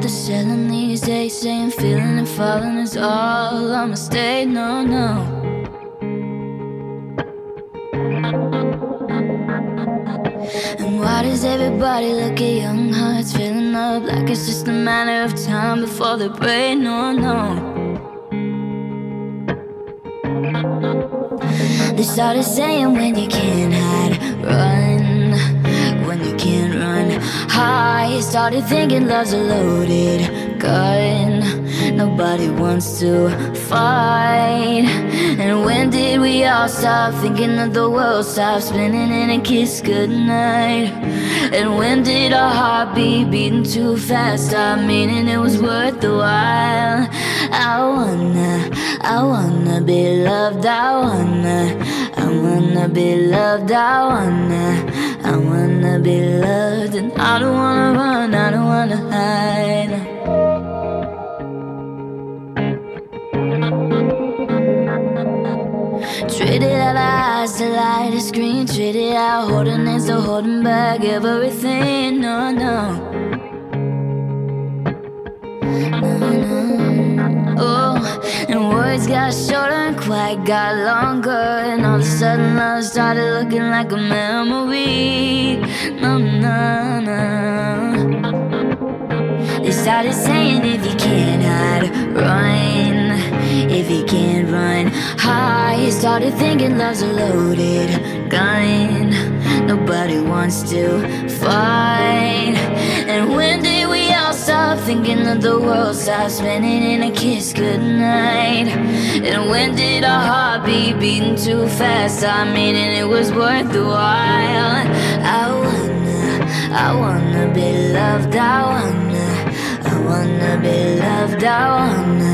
they're selling these days, saying feeling and falling is all a mistake. No, no. And why does everybody look at young hearts filling up like it's just a matter of time before they break? No, no. They started saying when you can't hide, run. When you can't run, high. Started thinking love's a loaded gun. Nobody wants to fight. And when did we all stop thinking that the world stopped spinning and a kiss goodnight? And when did our heartbeat beating too fast stop meaning it was worth the while? I wanna be loved. I wanna be loved. I wanna be loved. And I don't wanna run, I don't wanna hide. Traded out our eyes to light a screen. Traded out holding hands to holding back everything. No, no. Oh, and words got shorter and quiet got longer. And all of a sudden love started looking like a memory. No, no, no. They started saying if you can't hide, run. If you can't run, high. Started thinking love's a loaded gun. Nobody wants to fight. And when did we all stop thinking that the world stopped spinning in a kiss goodnight? And when did our heartbeat beating too fast stop meaning it was worth the while? I wanna be loved. I wanna be loved. I wanna